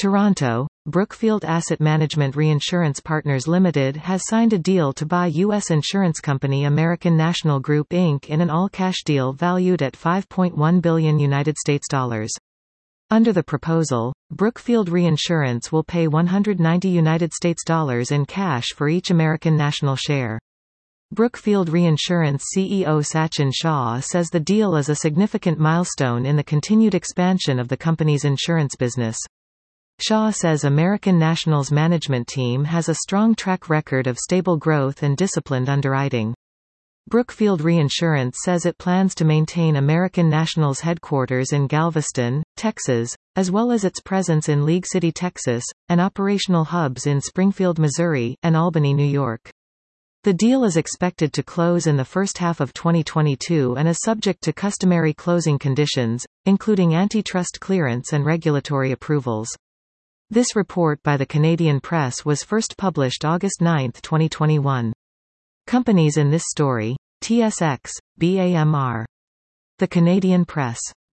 Toronto, Brookfield Asset Management Reinsurance Partners Limited has signed a deal to buy U.S. insurance company American National Group Inc. in an all-cash deal valued at $5.1 billion United States dollars. Under the proposal, Brookfield Reinsurance will pay $190 United States dollars in cash for each American National share. Brookfield Reinsurance CEO Sachin Shah says the deal is a significant milestone in the continued expansion of the company's insurance business. Shah says American National's management team has a strong track record of stable growth and disciplined underwriting. Brookfield Reinsurance says it plans to maintain American National's headquarters in Galveston, Texas, as well as its presence in League City, Texas, and operational hubs in Springfield, Missouri, and Albany, New York. The deal is expected to close in the first half of 2022 and is subject to customary closing conditions, including antitrust clearance and regulatory approvals. This report by the Canadian Press was first published August 9, 2021. Companies in this story: TSX, BAMR. The Canadian Press.